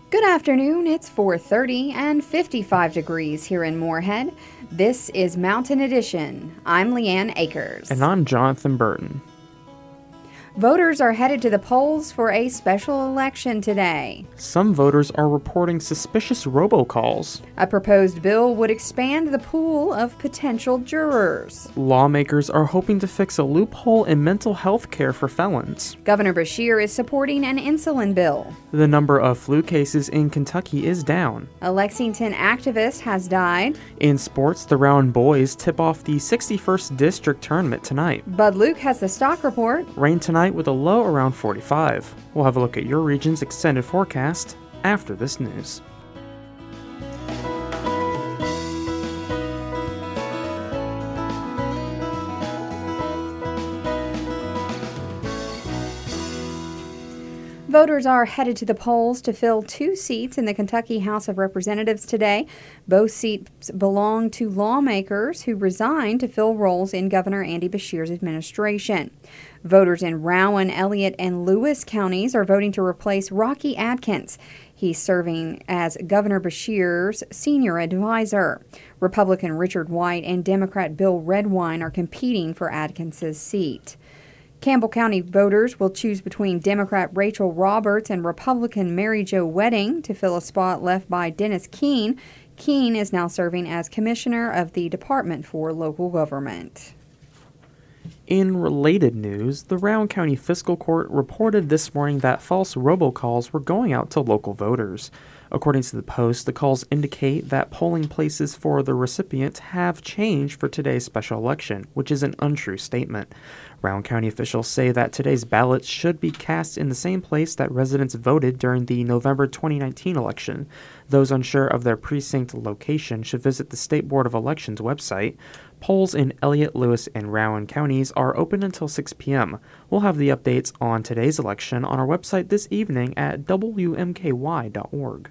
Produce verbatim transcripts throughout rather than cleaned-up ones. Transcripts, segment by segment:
Good afternoon. It's four thirty and fifty-five degrees here in Moorhead. This is Mountain Edition. I'm Leanne Akers. And I'm Jonathan Burton. Voters are headed to the polls for a special election today. Some voters are reporting suspicious robocalls. A proposed bill would expand the pool of potential jurors. Lawmakers are hoping to fix a loophole in mental health care for felons. Governor Beshear is supporting an insulin bill. The number of flu cases in Kentucky is down. A Lexington activist has died. In sports, the Round boys tip off the sixty-first District Tournament tonight. Bud Luke has the stock report. Rain tonight with a low around forty-five. We'll have a look at your region's extended forecast after this news. Voters are headed to the polls to fill two seats in the Kentucky House of Representatives today. Both seats belong to lawmakers who resigned to fill roles in Governor Andy Beshear's administration. Voters in Rowan, Elliott, and Lewis counties are voting to replace Rocky Adkins. He's serving as Governor Beshear's senior advisor. Republican Richard White and Democrat Bill Redwine are competing for Adkins's seat. Campbell County voters will choose between Democrat Rachel Roberts and Republican Mary Jo Wedding to fill a spot left by Dennis Keene. Keene is now serving as Commissioner of the Department for Local Government. In related news, the Rowan County Fiscal Court reported this morning that false robocalls were going out to local voters. According to the Post, the calls indicate that polling places for the recipient have changed for today's special election, which is an untrue statement. Rowan County officials say that today's ballots should be cast in the same place that residents voted during the November twenty nineteen election. Those unsure of their precinct location should visit the State Board of Elections website. Polls in Elliott, Lewis, and Rowan counties are open until six p.m. We'll have the updates on today's election on our website this evening at W M K Y dot org.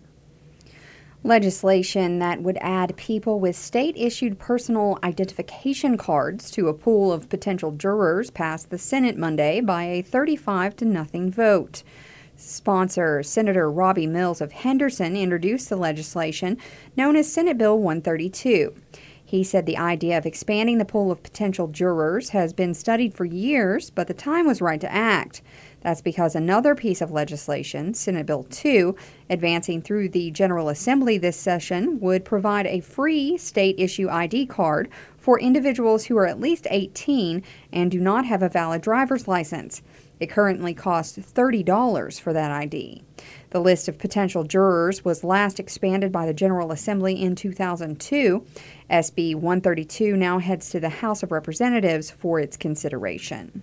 Legislation that would add people with state-issued personal identification cards to a pool of potential jurors passed the Senate Monday by a thirty-five to nothing vote. Sponsor Senator Robbie Mills of Henderson introduced the legislation known as Senate Bill one thirty-two. He said the idea of expanding the pool of potential jurors has been studied for years, but the time was right to act. That's because another piece of legislation, Senate Bill two, advancing through the General Assembly this session, would provide a free state-issue I D card for individuals who are at least eighteen and do not have a valid driver's license. It currently costs thirty dollars for that I D. The list of potential jurors was last expanded by the General Assembly in two thousand two. S B one thirty-two now heads to the House of Representatives for its consideration.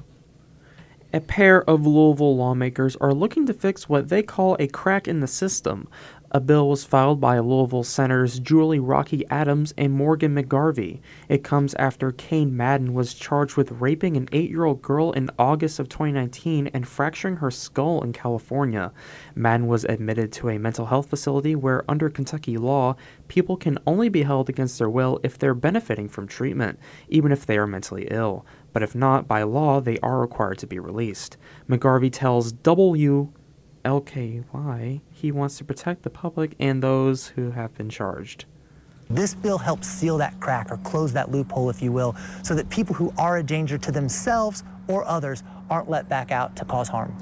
A pair of Louisville lawmakers are looking to fix what they call a crack in the system. A bill was filed by Louisville Senators Julie Rocky Adams and Morgan McGarvey. It comes after Kane Madden was charged with raping an eight-year-old girl in August of twenty nineteen and fracturing her skull in California. Madden was admitted to a mental health facility where, under Kentucky law, people can only be held against their will if they're benefiting from treatment, even if they are mentally ill. But if not, by law, they are required to be released. McGarvey tells W L K Y he wants to protect the public and those who have been charged. This bill helps seal that crack, or close that loophole, if you will, so that people who are a danger to themselves or others aren't let back out to cause harm.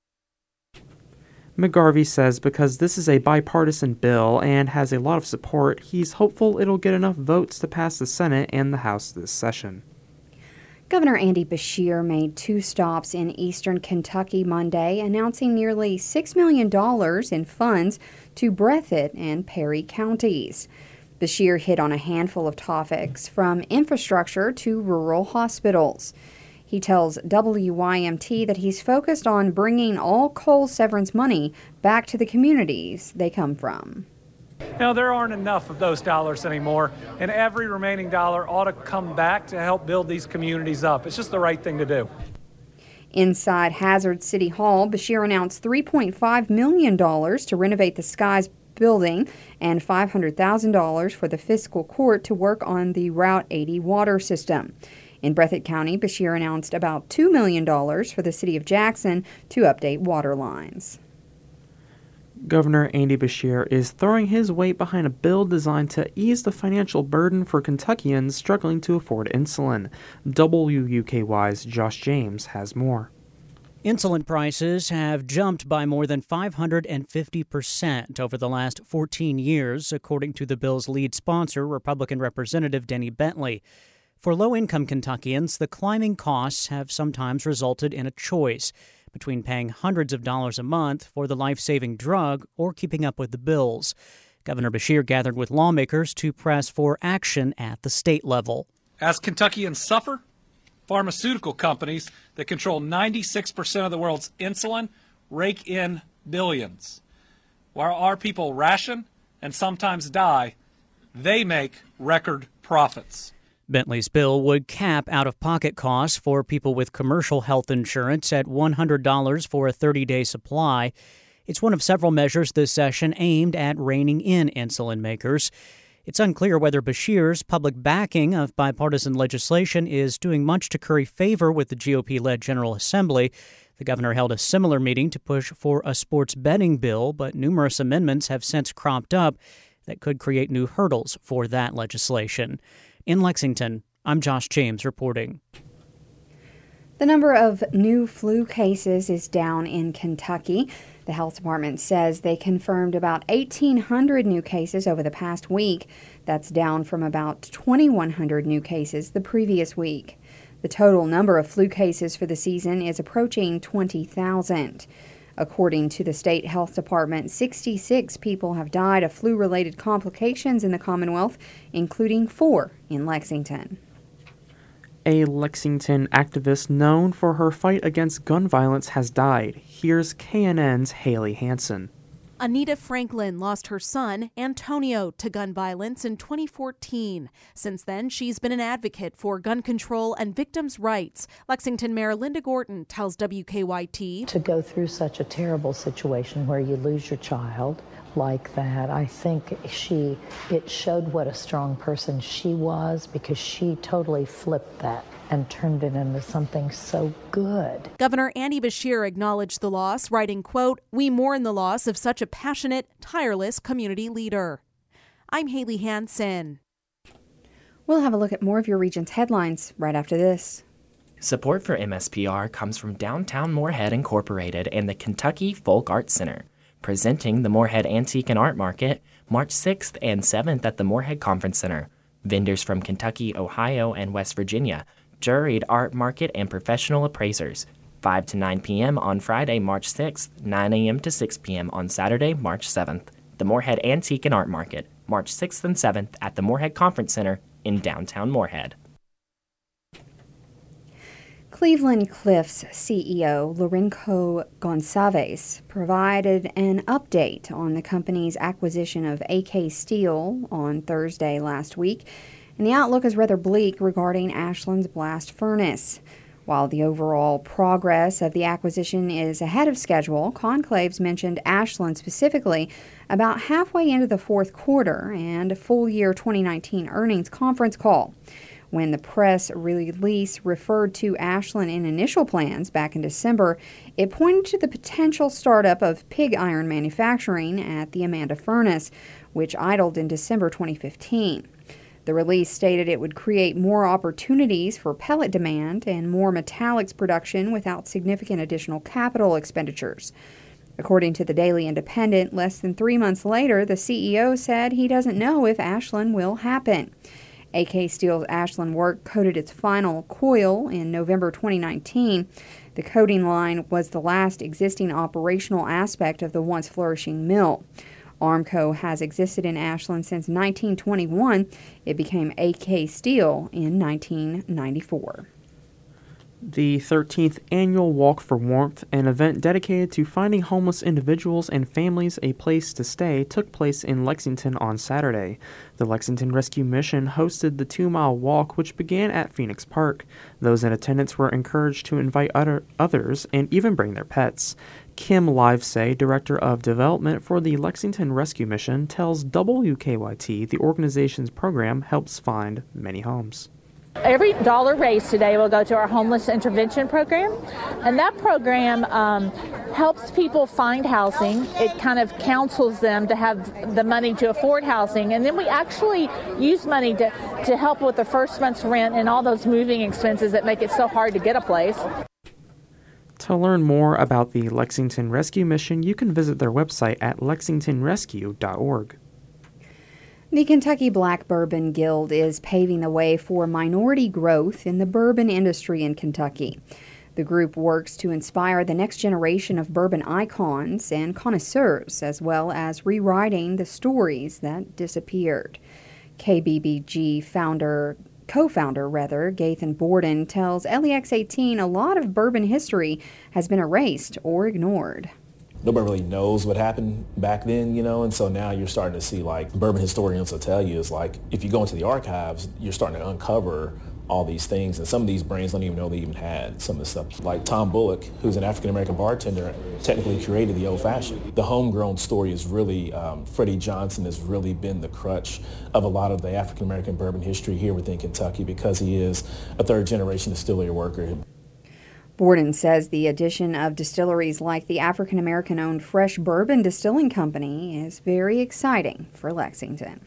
McGarvey says because this is a bipartisan bill and has a lot of support, he's hopeful it'll get enough votes to pass the Senate and the House this session. Governor Andy Beshear made two stops in eastern Kentucky Monday, announcing nearly six million dollars in funds to Breathitt and Perry counties. Beshear hit on a handful of topics, from infrastructure to rural hospitals. He tells W Y M T that he's focused on bringing all coal severance money back to the communities they come from. You know, there aren't enough of those dollars anymore, and every remaining dollar ought to come back to help build these communities up. It's just the right thing to do. Inside Hazard City Hall, Beshear announced three point five million dollars to renovate the Skies building and five hundred thousand dollars for the fiscal court to work on the Route eighty water system. In Breathitt County, Beshear announced about two million dollars for the city of Jackson to update water lines. Governor Andy Beshear is throwing his weight behind a bill designed to ease the financial burden for Kentuckians struggling to afford insulin. W U K Y's Josh James has more. Insulin prices have jumped by more than five hundred fifty percent over the last fourteen years, according to the bill's lead sponsor, Republican Representative Denny Bentley. For low-income Kentuckians, the climbing costs have sometimes resulted in a choice between paying hundreds of dollars a month for the life-saving drug or keeping up with the bills. Governor Beshear gathered with lawmakers to press for action at the state level. As Kentuckians suffer, pharmaceutical companies that control ninety-six percent of the world's insulin rake in billions. While our people ration and sometimes die, they make record profits. Bentley's bill would cap out-of-pocket costs for people with commercial health insurance at one hundred dollars for a thirty-day supply. It's one of several measures this session aimed at reining in insulin makers. It's unclear whether Beshear's public backing of bipartisan legislation is doing much to curry favor with the G O P-led General Assembly. The governor held a similar meeting to push for a sports betting bill, but numerous amendments have since cropped up that could create new hurdles for that legislation. In Lexington, I'm Josh James reporting. The number of new flu cases is down in Kentucky. The health department says they confirmed about eighteen hundred new cases over the past week. That's down from about twenty-one hundred new cases the previous week. The total number of flu cases for the season is approaching twenty thousand. According to the state health department, sixty-six people have died of flu-related complications in the Commonwealth, including four in Lexington. A Lexington activist known for her fight against gun violence has died. Here's K N N's Haley Hansen. Anita Franklin lost her son, Antonio, to gun violence in twenty fourteen. Since then, she's been an advocate for gun control and victims' rights. Lexington Mayor Linda Gorton tells W K Y T. To go through such a terrible situation where you lose your child like that, I think she, it showed what a strong person she was, because she totally flipped that and turned it into something so good. Governor Andy Beshear acknowledged the loss, writing, quote, "We mourn the loss of such a passionate, tireless community leader." I'm Haley Hansen. We'll have a look at more of your region's headlines right after this. Support for M S P R comes from Downtown Moorhead Incorporated and the Kentucky Folk Arts Center, presenting the Moorhead Antique and Art Market March sixth and seventh at the Moorhead Conference Center. Vendors from Kentucky, Ohio, and West Virginia, juried art market, and professional appraisers. five to nine p.m. on Friday, March sixth, nine a.m. to six p.m. on Saturday, March seventh. The Moorhead Antique and Art Market, March sixth and seventh at the Moorhead Conference Center in downtown Moorhead. Cleveland Cliffs C E O Lourenco Gonçalves provided an update on the company's acquisition of A K Steel on Thursday last week, and the outlook is rather bleak regarding Ashland's blast furnace. While the overall progress of the acquisition is ahead of schedule, Conclaves mentioned Ashland specifically about halfway into the fourth quarter and a full year twenty nineteen earnings conference call. When the press release referred to Ashland in initial plans back in December, it pointed to the potential startup of pig iron manufacturing at the Amanda Furnace, which idled in December twenty fifteen. The release stated it would create more opportunities for pellet demand and more metallics production without significant additional capital expenditures. According to the Daily Independent, less than three months later, the C E O said he doesn't know if Ashland will happen. A K Steel's Ashland work coated its final coil in November twenty nineteen. The coating line was the last existing operational aspect of the once flourishing mill. Armco has existed in Ashland since nineteen twenty-one. It became A K Steel in nineteen ninety-four. The thirteenth Annual Walk for Warmth, an event dedicated to finding homeless individuals and families a place to stay, took place in Lexington on Saturday. The Lexington Rescue Mission hosted the two-mile walk, which began at Phoenix Park. Those in attendance were encouraged to invite other others and even bring their pets. Kim Livesay, Director of Development for the Lexington Rescue Mission, tells W K Y T the organization's program helps find many homes. Every dollar raised today will go to our homeless intervention program, and that program um, helps people find housing. It kind of counsels them to have the money to afford housing, and then we actually use money to, to help with the first month's rent and all those moving expenses that make it so hard to get a place. To learn more about the Lexington Rescue Mission, you can visit their website at lexington rescue dot org. The Kentucky Black Bourbon Guild is paving the way for minority growth in the bourbon industry in Kentucky. The group works to inspire the next generation of bourbon icons and connoisseurs, as well as rewriting the stories that disappeared. K B B G founder, co-founder rather, Gathan Borden tells L E X eighteen a lot of bourbon history has been erased or ignored. Nobody really knows what happened back then, you know, and so now you're starting to see, like, bourbon historians will tell you, is like, if you go into the archives, you're starting to uncover all these things, and some of these brands don't even know they even had some of the stuff. Like Tom Bullock, who's an African-American bartender, technically created the Old Fashioned. The homegrown story is really, um, Freddie Johnson has really been the crutch of a lot of the African-American bourbon history here within Kentucky because he is a third-generation distillery worker. Borden says the addition of distilleries like the African-American-owned Fresh Bourbon Distilling Company is very exciting for Lexington.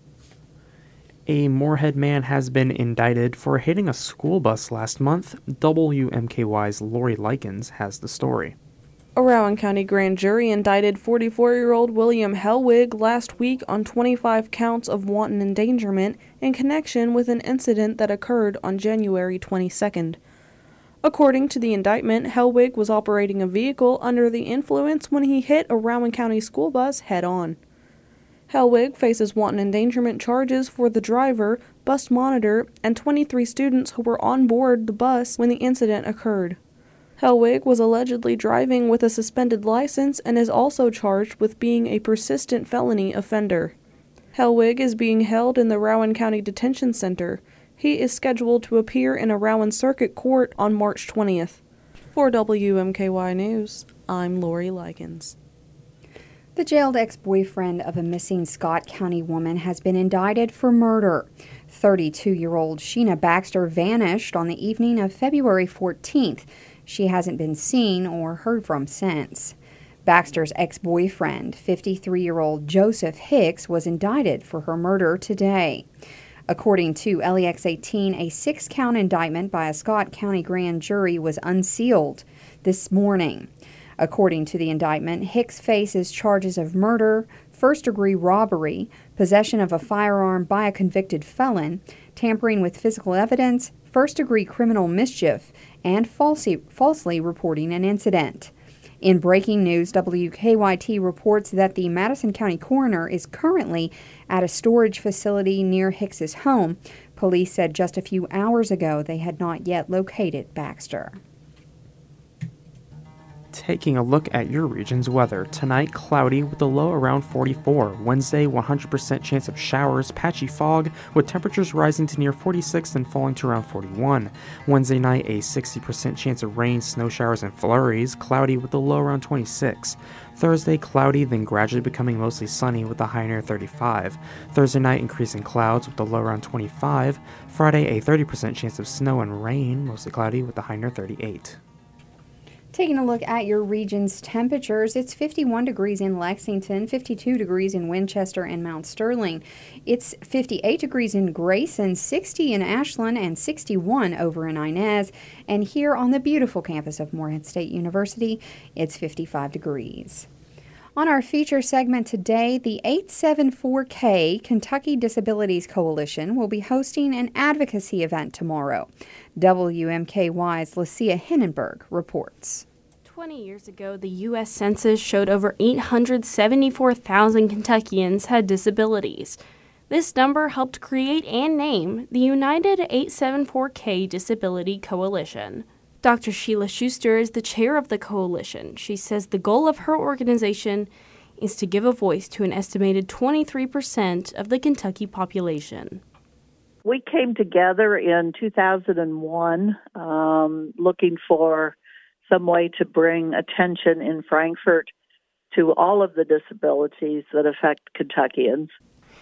A Moorhead man has been indicted for hitting a school bus last month. W M K Y's Lori Likens has the story. A Rowan County grand jury indicted forty-four-year-old William Hellwig last week on twenty-five counts of wanton endangerment in connection with an incident that occurred on January twenty-second. According to the indictment, Hellwig was operating a vehicle under the influence when he hit a Rowan County school bus head-on. Hellwig faces wanton endangerment charges for the driver, bus monitor, and twenty-three students who were on board the bus when the incident occurred. Hellwig was allegedly driving with a suspended license and is also charged with being a persistent felony offender. Hellwig is being held in the Rowan County Detention Center. He is scheduled to appear in a Rowan Circuit Court on March twentieth. For W M K Y News, I'm Lori Likens. The jailed ex-boyfriend of a missing Scott County woman has been indicted for murder. thirty-two-year-old Sheena Baxter vanished on the evening of February fourteenth. She hasn't been seen or heard from since. Baxter's ex-boyfriend, fifty-three-year-old Joseph Hicks, was indicted for her murder today. According to L E X eighteen, a six-count indictment by a Scott County grand jury was unsealed this morning. According to the indictment, Hicks faces charges of murder, first-degree robbery, possession of a firearm by a convicted felon, tampering with physical evidence, first-degree criminal mischief, and falsely, falsely reporting an incident. In breaking news, W K Y T reports that the Madison County coroner is currently at a storage facility near Hicks's home. Police said just a few hours ago they had not yet located Baxter. Taking a look at your region's weather. Tonight, cloudy with a low around forty-four. Wednesday, one hundred percent chance of showers, patchy fog, with temperatures rising to near forty-six and falling to around forty-one. Wednesday night, a sixty percent chance of rain, snow showers, and flurries, cloudy with a low around twenty-six. Thursday, cloudy, then gradually becoming mostly sunny with a high near thirty-five. Thursday night, increasing clouds with a low around twenty-five. Friday, a thirty percent chance of snow and rain, mostly cloudy with a high near thirty-eight. Taking a look at your region's temperatures, it's fifty-one degrees in Lexington, fifty-two degrees in Winchester and Mount Sterling. It's fifty-eight degrees in Grayson, sixty in Ashland, and sixty-one over in Inez. And here on the beautiful campus of Morehead State University, it's fifty-five degrees. On our feature segment today, the eight seventy-four K Kentucky Disabilities Coalition will be hosting an advocacy event tomorrow. W M K Y's Lucia Hindenburg reports. twenty years ago, the U S Census showed over eight hundred seventy-four thousand Kentuckians had disabilities. This number helped create and name the United eight seventy-four K Disability Coalition. Doctor Sheila Schuster is the chair of the coalition. She says the goal of her organization is to give a voice to an estimated twenty-three percent of the Kentucky population. We came together in two thousand one um, looking for some way to bring attention in Frankfort to all of the disabilities that affect Kentuckians.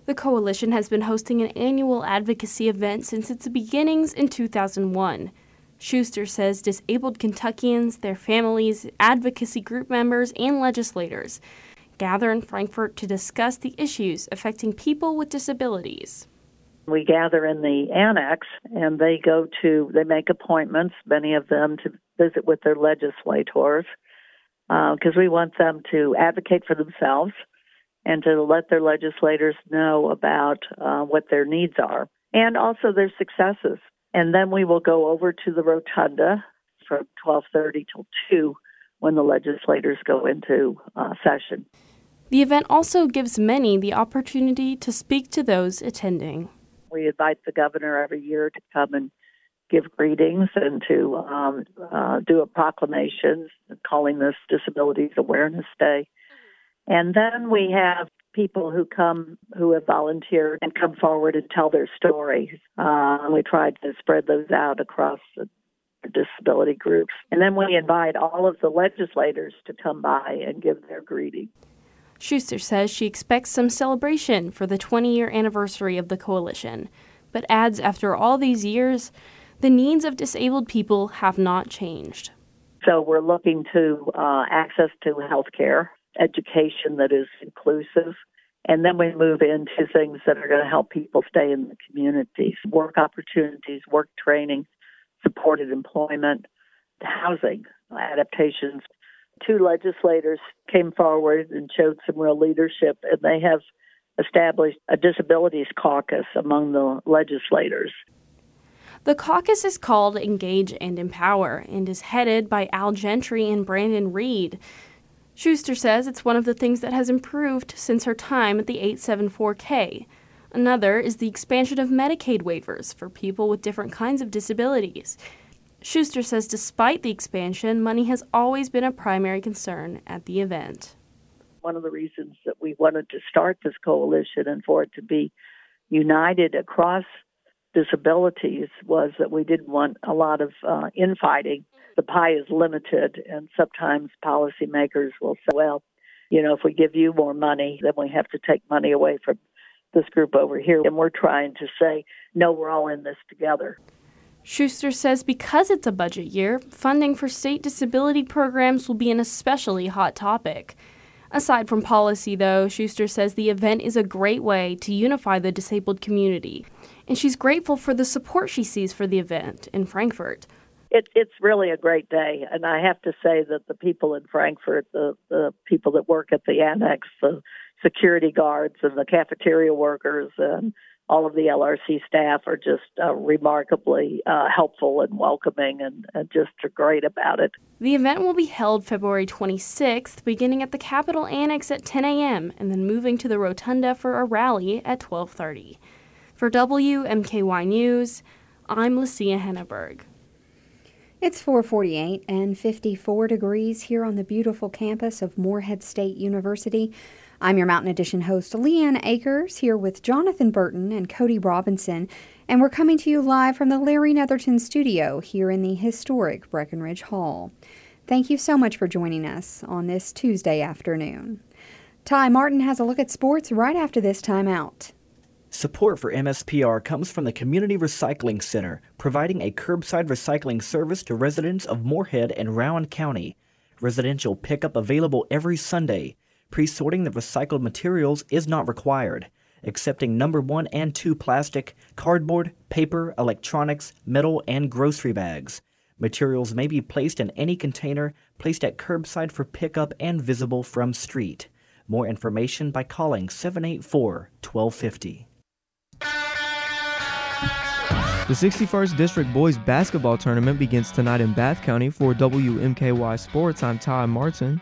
The coalition has been hosting an annual advocacy event since its beginnings in two thousand one. Schuster says disabled Kentuckians, their families, advocacy group members, and legislators gather in Frankfort to discuss the issues affecting people with disabilities. We gather in the annex, and they go to, they make appointments, many of them to visit with their legislators, because uh, we want them to advocate for themselves and to let their legislators know about uh, what their needs are, and also their successes. And then we will go over to the rotunda from twelve thirty till two when the legislators go into uh, session. The event also gives many the opportunity to speak to those attending. We invite the governor every year to come and give greetings and to um, uh, do a proclamation calling this Disabilities Awareness Day. And then we have people who come, who have volunteered and come forward and tell their stories. Uh, we try to spread those out across the disability groups. And then we invite all of the legislators to come by and give their greeting. Schuster says she expects some celebration for the twenty-year anniversary of the coalition, but adds after all these years, the needs of disabled people have not changed. So we're looking to uh, access to health care, education that is inclusive, and then we move into things that are going to help people stay in the communities, work opportunities, work training, supported employment, housing, adaptations. Two legislators came forward and showed some real leadership, and they have established a disabilities caucus among the legislators. The caucus is called Engage and Empower and is headed by Al Gentry and Brandon Reed. Schuster says it's one of the things that has improved since her time at the eight seventy-four K. Another is the expansion of Medicaid waivers for people with different kinds of disabilities. Schuster says despite the expansion, money has always been a primary concern at the event. One of the reasons that we wanted to start this coalition and for it to be united across disabilities was that we didn't want a lot of uh, infighting. The pie is limited, and sometimes policymakers will say, well, you know, if we give you more money, then we have to take money away from this group over here. And we're trying to say, no, we're all in this together. Schuster says because it's a budget year, funding for state disability programs will be an especially hot topic. Aside from policy, though, Schuster says the event is a great way to unify the disabled community, and she's grateful for the support she sees for the event in Frankfort. It, it's really a great day, and I have to say that the people in Frankfort, the, the people that work at the annex, the security guards and the cafeteria workers and all of the L R C staff are just uh, remarkably uh, helpful and welcoming and, and just are great about it. The event will be held February twenty-sixth, beginning at the Capitol Annex at ten a.m. and then moving to the Rotunda for a rally at twelve thirty. For W M K Y News, I'm Lucia Henneberg. It's four forty-eight and fifty-four degrees here on the beautiful campus of Morehead State University. I'm your Mountain Edition host, Leanne Akers, here with Jonathan Burton and Cody Robinson, and we're coming to you live from the Larry Netherton studio here in the historic Breckenridge Hall. Thank you so much for joining us on this Tuesday afternoon. Ty Martin has a look at sports right after this timeout. Support for M S P R comes from the Community Recycling Center, providing a curbside recycling service to residents of Morehead and Rowan County. Residential pickup available every Sunday. Pre-sorting the recycled materials is not required. Accepting number one and two plastic, cardboard, paper, electronics, metal, and grocery bags. Materials may be placed in any container placed at curbside for pickup and visible from street. More information by calling seven eight four, one two five zero. The sixty-first District Boys Basketball Tournament begins tonight in Bath County. For W M K Y Sports, I'm Ty Martin.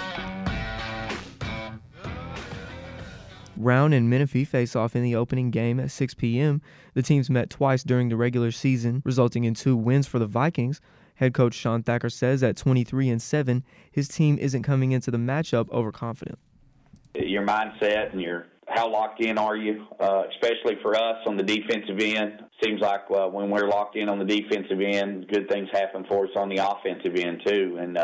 Round and Menifee face off in the opening game at six p.m. The teams met twice during the regular season, resulting in two wins for the Vikings. Head coach Sean Thacker says at twenty-three and seven, his team isn't coming into the matchup overconfident. Your mindset and your how locked in are you, uh, especially for us on the defensive end. Seems like uh, when we're locked in on the defensive end, good things happen for us on the offensive end too. And uh,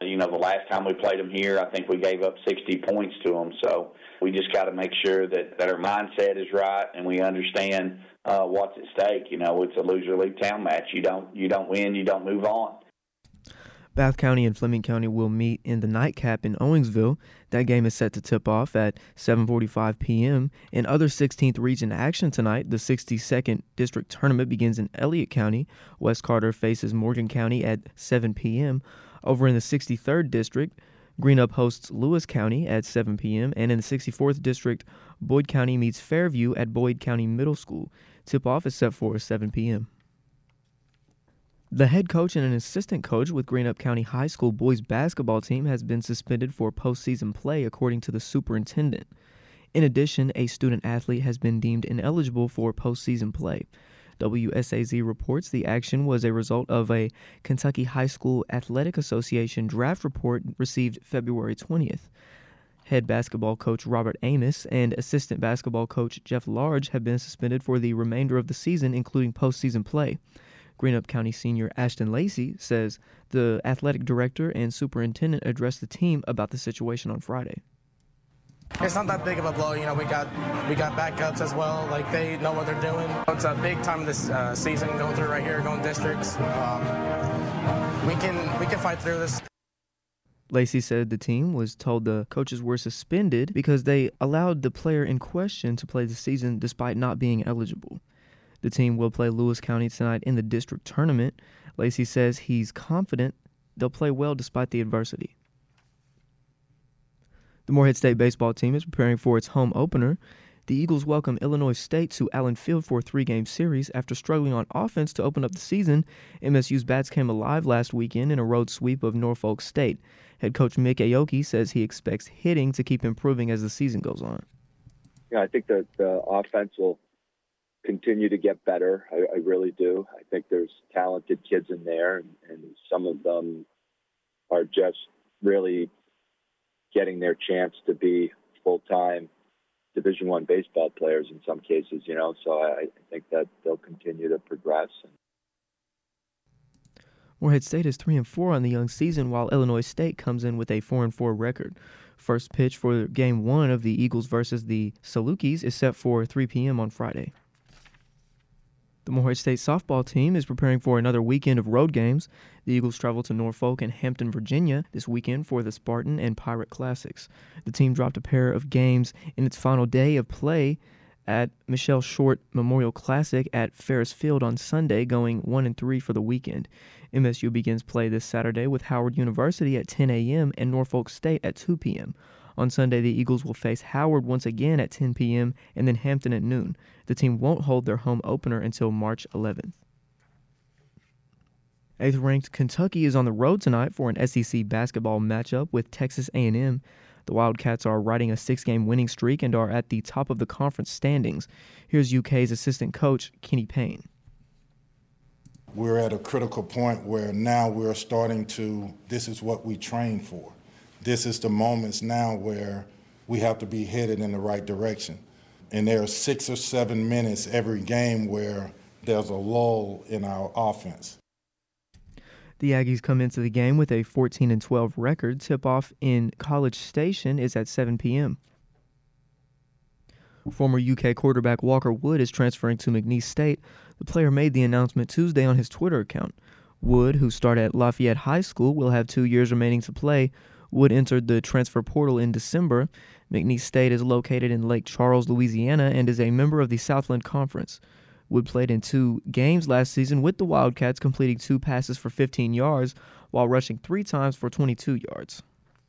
You know, the last time we played them here, I think we gave up sixty points to them. So we just got to make sure that, that our mindset is right and we understand uh, what's at stake. You know, it's a loser league town match. You don't you don't win, you don't move on. Bath County and Fleming County will meet in the nightcap in Owensville. That game is set to tip off at seven forty-five p.m. In other sixteenth region action tonight, the sixty-second district tournament begins in Elliott County. West Carter faces Morgan County at seven p.m. Over in the sixty-third district, Greenup hosts Lewis County at seven p.m. And in the sixty-fourth district, Boyd County meets Fairview at Boyd County Middle School. Tip-off is set for seven p.m. The head coach and an assistant coach with Greenup County High School boys basketball team has been suspended for postseason play, according to the superintendent. In addition, a student athlete has been deemed ineligible for postseason play. W S A Z reports the action was a result of a Kentucky High School Athletic Association draft report received February twentieth. Head basketball coach Robert Amos and assistant basketball coach Jeff Large have been suspended for the remainder of the season, including postseason play. Greenup County senior Ashton Lacey says the athletic director and superintendent addressed the team about the situation on Friday. It's not that big of a blow. You know, we got we got backups as well. Like, they know what they're doing. It's a big time this uh, season going through right here, going districts. Um, we can we can fight through this. Lacey said the team was told the coaches were suspended because they allowed the player in question to play the season despite not being eligible. The team will play Lewis County tonight in the district tournament. Lacey says he's confident they'll play well despite the adversity. The Morehead State baseball team is preparing for its home opener. The Eagles welcome Illinois State to Allen Field for a three-game series. After struggling on offense to open up the season, M S U's bats came alive last weekend in a road sweep of Norfolk State. Head coach Mick Aoki says he expects hitting to keep improving as the season goes on. Yeah, I think that the offense will continue to get better. I, I really do. I think there's talented kids in there, and, and some of them are just really getting their chance to be full-time Division One baseball players in some cases, you know, so I, I think that they'll continue to progress. Morehead State is three and four on the young season, while Illinois State comes in with a four and four record. First pitch for game one of the Eagles versus the Salukis is set for three p.m. on Friday. The Morehead State softball team is preparing for another weekend of road games. The Eagles travel to Norfolk and Hampton, Virginia this weekend for the Spartan and Pirate Classics. The team dropped a pair of games in its final day of play at Michelle Short Memorial Classic at Ferris Field on Sunday, going one and three for the weekend. M S U begins play this Saturday with Howard University at ten a.m. and Norfolk State at two p.m. On Sunday, the Eagles will face Howard once again at ten p.m. and then Hampton at noon. The team won't hold their home opener until March eleventh. Eighth-ranked Kentucky is on the road tonight for an S E C basketball matchup with Texas A and M. The Wildcats are riding a six-game winning streak and are at the top of the conference standings. Here's U K's assistant coach, Kenny Payne. We're at a critical point where now we're starting to, this is what we train for. This is the moments now where we have to be headed in the right direction. And there are six or seven minutes every game where there's a lull in our offense. The Aggies come into the game with a fourteen and twelve record. Tip-off in College Station is at seven p.m. Former U K quarterback Walker Wood is transferring to McNeese State. The player made the announcement Tuesday on his Twitter account. Wood, who started at Lafayette High School, will have two years remaining to play. Wood entered the transfer portal in December. McNeese State is located in Lake Charles, Louisiana, and is a member of the Southland Conference. Wood played in two games last season with the Wildcats, completing two passes for fifteen yards while rushing three times for twenty-two yards.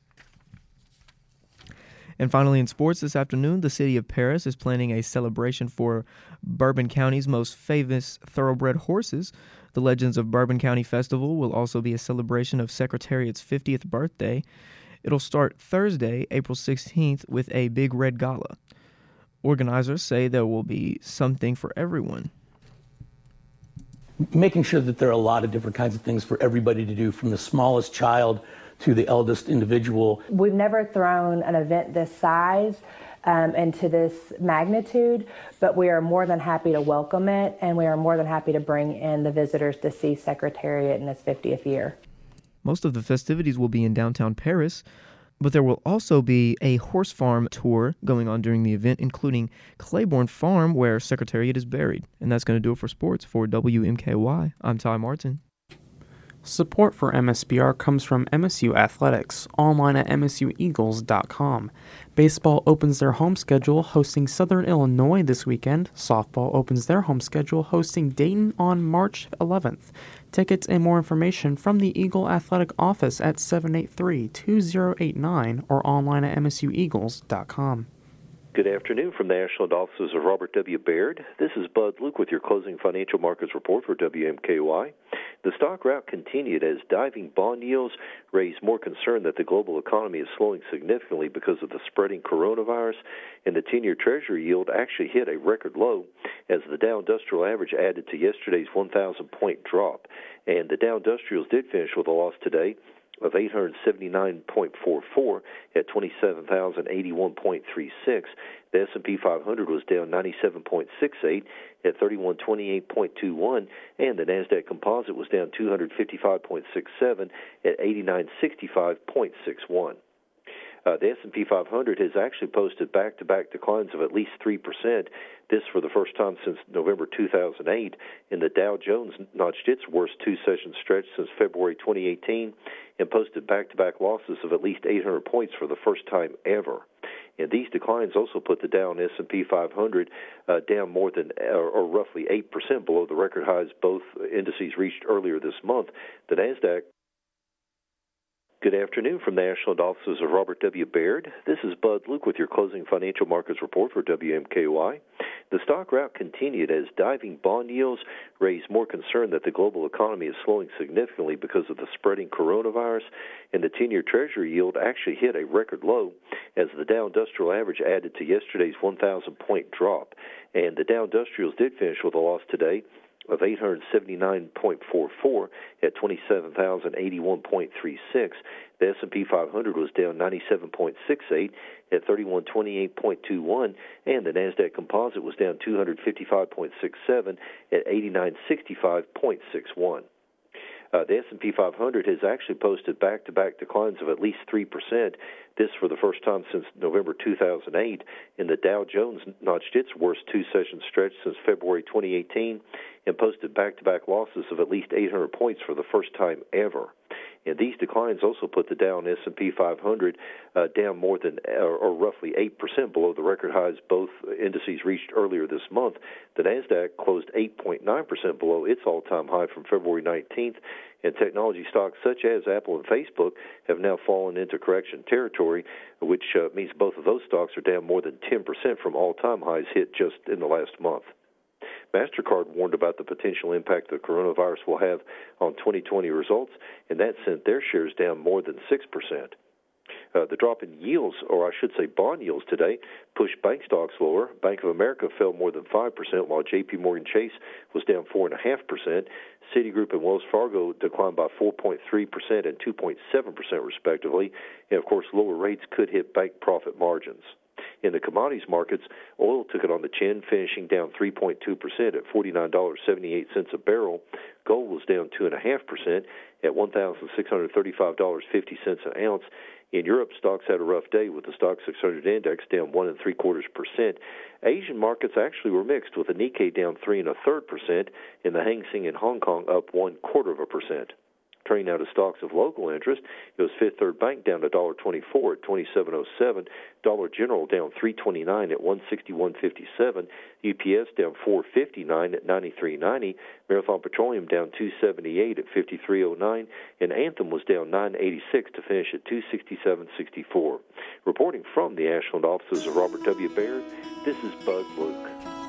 And finally, in sports this afternoon, the city of Paris is planning a celebration for Bourbon County's most famous thoroughbred horses. The Legends of Bourbon County Festival will also be a celebration of Secretariat's fiftieth birthday. It'll start Thursday, April sixteenth, with a big red gala. Organizers say there will be something for everyone. Making sure that there are a lot of different kinds of things for everybody to do, from the smallest child to the eldest individual. We've never thrown an event this size um, and to this magnitude, but we are more than happy to welcome it, and we are more than happy to bring in the visitors to see Secretariat in its fiftieth year. Most of the festivities will be in downtown Paris, but there will also be a horse farm tour going on during the event, including Claiborne Farm, where Secretariat is buried. And that's going to do it for sports. For W M K Y, I'm Ty Martin. Support for M S P R comes from M S U Athletics, online at M S U Eagles dot com. Baseball opens their home schedule hosting Southern Illinois this weekend. Softball opens their home schedule hosting Dayton on March eleventh. Tickets and more information from the Eagle Athletic office at seven eight three, two zero eight nine or online at M S U Eagles dot com. Good afternoon from the Ashland offices of Robert W. Baird. This is Bud Luke with your closing financial markets report for W M K Y. The stock rout continued as diving bond yields raised more concern that the global economy is slowing significantly because of the spreading coronavirus, and the ten-year Treasury yield actually hit a record low as the Dow Industrial Average added to yesterday's one thousand point drop. And the Dow Industrials did finish with a loss today of eight hundred seventy-nine point four four at twenty-seven thousand eighty-one point three six. The S and P five hundred was down ninety-seven point six eight at thirty-one twenty-eight point two one, and the Nasdaq Composite was down two hundred fifty-five point six seven at eighty-nine sixty-five point six one. Uh, the S and P five hundred has actually posted back-to-back declines of at least three percent, this for the first time since November two thousand eight, and the Dow Jones notched its worst two-session stretch since February twenty eighteen and posted back-to-back losses of at least eight hundred points for the first time ever. And these declines also put the Dow and S and P five hundred uh, down more than, or, or roughly eight percent below the record highs both indices reached earlier this month. The Nasdaq. Good afternoon from the Ashland offices of Robert W. Baird. This is Bud Luke with your closing financial markets report for W M K Y. The stock rout continued as diving bond yields raised more concern that the global economy is slowing significantly because of the spreading coronavirus, and the ten-year Treasury yield actually hit a record low as the Dow Industrial Average added to yesterday's one thousand point drop. And the Dow Industrials did finish with a loss today of eight hundred seventy-nine point four four at twenty-seven thousand eighty-one point three six. The S and P five hundred was down ninety-seven point six eight at thirty-one twenty-eight point two one, and the Nasdaq Composite was down two hundred fifty-five point six seven at eighty-nine sixty-five point six one. Uh, the S and P five hundred has actually posted back-to-back declines of at least three percent, this for the first time since November two thousand eight, and the Dow Jones notched its worst two-session stretch since February twenty eighteen and posted back-to-back losses of at least eight hundred points for the first time ever. And these declines also put the Dow and S and P five hundred uh, down more than, or, or roughly eight percent below the record highs both indices reached earlier this month. The Nasdaq closed eight point nine percent below its all-time high from February nineteenth, and technology stocks such as Apple and Facebook have now fallen into correction territory, which uh, means both of those stocks are down more than ten percent from all-time highs hit just in the last month. MasterCard warned about the potential impact the coronavirus will have on twenty twenty results, and that sent their shares down more than six percent. Uh, the drop in yields, or I should say bond yields today, pushed bank stocks lower. Bank of America fell more than five percent, while J P Morgan Chase was down four point five percent. Citigroup and Wells Fargo declined by four point three percent and two point seven percent respectively. And, of course, lower rates could hit bank profit margins. In the commodities markets, oil took it on the chin, finishing down three point two percent at forty-nine dollars and seventy-eight cents a barrel. Gold was down two point five percent at one thousand six hundred thirty-five dollars and fifty cents an ounce. In Europe, stocks had a rough day with the Stock six hundred index down one and three quarters percent. Asian markets actually were mixed, with the Nikkei down three and a third percent, and the Hang Seng in Hong Kong up one quarter of a percent. Turning now to stocks of local interest, it was Fifth Third Bank down one dollar twenty-four at twenty-seven oh seven, Dollar General down three twenty-nine at one sixty-one fifty-seven, U P S down four fifty-nine at ninety-three ninety, Marathon Petroleum down two seventy-eight at fifty-three oh nine, and Anthem was down nine eighty-six to finish at two sixty-seven sixty-four. Reporting from the Ashland offices of Robert W. Baird, this is Bud Luke.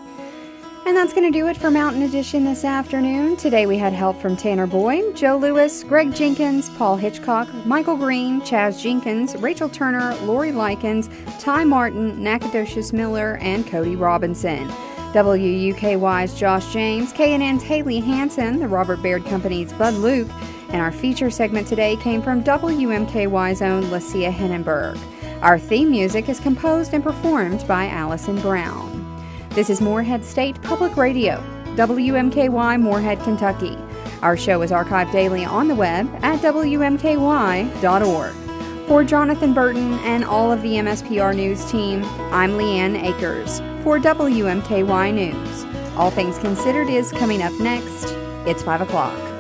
And that's going to do it for Mountain Edition this afternoon. Today we had help from Tanner Boyd, Joe Lewis, Greg Jenkins, Paul Hitchcock, Michael Green, Chaz Jenkins, Rachel Turner, Lori Likens, Ty Martin, Nacogdoches Miller, and Cody Robinson. W U K Y's Josh James, K N N's Haley Hansen, the Robert Baird Company's Bud Luke, and our feature segment today came from W M K Y's own Lucia Hennenberg. Our theme music is composed and performed by Allison Brown. This is Morehead State Public Radio, W M K Y, Morehead, Kentucky. Our show is archived daily on the web at W M K Y dot org. For Jonathan Burton and all of the M S P R News team, I'm Leanne Akers for W M K Y News. All Things Considered is coming up next. It's five o'clock.